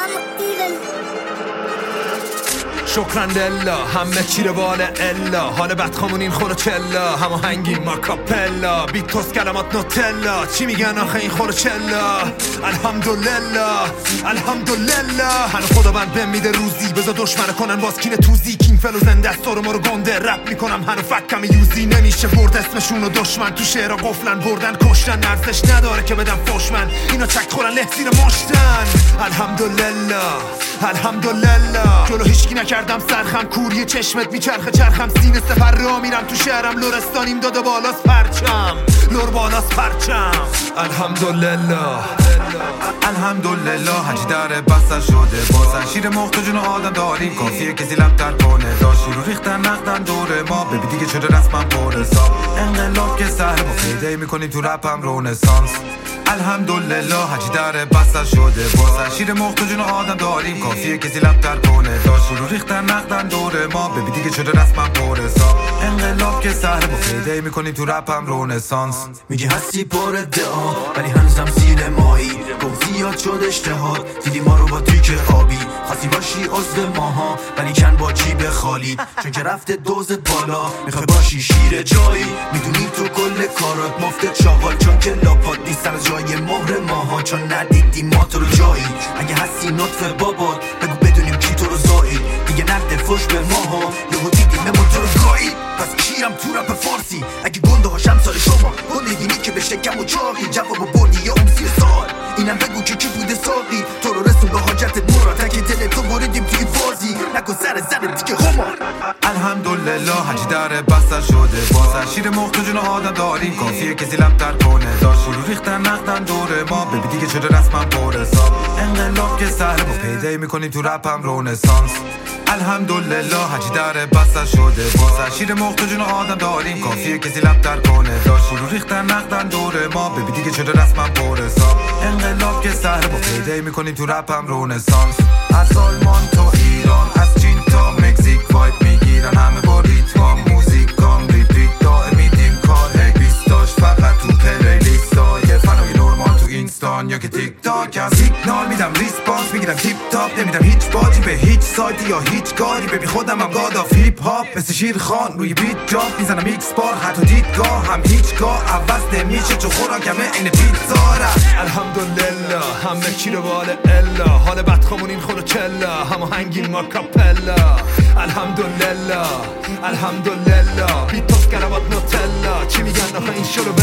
شکرن لله همه چی روال الا حال بدخامون این خورو چلا همه هنگی ما کاپلا بیت توست کلمات نوتلا چی میگن آخه این خورو چلا الحمدلله الحمدلله هنو خدا بند بهم میده روزی بذار دشمن کنن باز کینه توزی کین فلو زنده است ما رو گنده رپ میکنم هنو فکم یوزی نمیشه برد اسمشون و دشمن تو شعرها قفلن بردن کشتن ارزش نداره که بدم فشمن اینا چک خورن لحظیر مشتن الحمدلله الحمدلله جلو هیچکی نکردم سرخم کوری چشمت میچرخه چرخم سینه سفر را میرم تو شهرم لورستانیم داده بالاست پرچم لور بالاست پرچم الحمدلله الحمدلله هرچی داره بسر شده بازن شیر محتاجون آدم داریم کافیه کسی لبتر کنه داشتی رو ریختن نقدن دور ما ببین دیگه شده رسمم پر حساب انقلاب که سهر ما پیده میکنیم تو رپم رونسانس الحمدلله هرچی داره بسر شده بازن شیر محتاجون آدم داریم کافیه کسی لبتر کنه داشتی رو ریختن نقدن دور ما ببین دیگه شده رسمم پر حساب انقلاب که سهر ما پیده میکنیم تو رپم رونسانس میگی هستی پر ادعا ولی هنوزم زیر مایی گفت زیاد شد اشتهاد دیدی ما رو با تیک آبی خواستی باشی عضو ماها ولی کن با جیب خالی چون که رفته دوزت بالا میخوای باشی شیر جایی میدونی تو کل کارات مفت چاقال چون که لاپات نیستن از جای مهر ماها چون ندیدی ما تو رو جایی اگه هستی نطفه بابات بگو بدونیم کی تو رو زایی دیگه نرده فش به ماها یهو دیدیم ما تو رو گایی پس کیرم تو رپ فارسی اگه گنده هاشم سال شما گنده دینی که بشه کم و چاقی جواب بردی یا اون 30 سال اینم بگو که کی بوده ساقی تو رو رسون به حاجتت مرا تک دل تو بریدیم توی بازی نکن سر زنت دیگه همار الحمدلله هرچی داره بسر شده بازن شیر محتاجون آدم داریم کافیه کسی لبتر کنه داشتی رو ریختن نقدن دور ما ببین دیگه شده رسمم پر حساب انقلاب که سهر ما پیدا میکنیم تو رپم رونسانس الحمدلله هرچی داره بسر شده بازن شیر محتاجون آدم داریم کافیه کسی لبتر کنه داشتی رو ریختن نقدن دور ما ببین دیگه شده رسمم پر حساب انقلاب که سهر ما پیدا میکنیم تو رپم رونسانس از آلمان تا ایران از چین تا مکزیک وایب میگیرن همه با ریتمام موزیکام ریپیت دائمی دیم کار هی بیستاش فقط تو پلیلیستای فنای نورمال تو اینستان یا که تیک تاک هم سیگنال میدم ریسپانس میگیرم تیپ تاپ نمیدم هیچ باجی به هیچ سایتی یا هیچ کاری ببین خودم هم گاد آف هیپ هاپ مثل شیرخان روی بیت جامپ میزنم ایکس بار حتی دیدگاه هم هیچگاه عوض نمیشه چون خوراکمه این پیتزا رفت الحمدلله همه چی رو بال الا حال بدخامون این خورو چلا همه هنگین ما کاپلا الحمدلله الحمدلله بیت توست کلمات نوتلا چی میگن آخه این شروع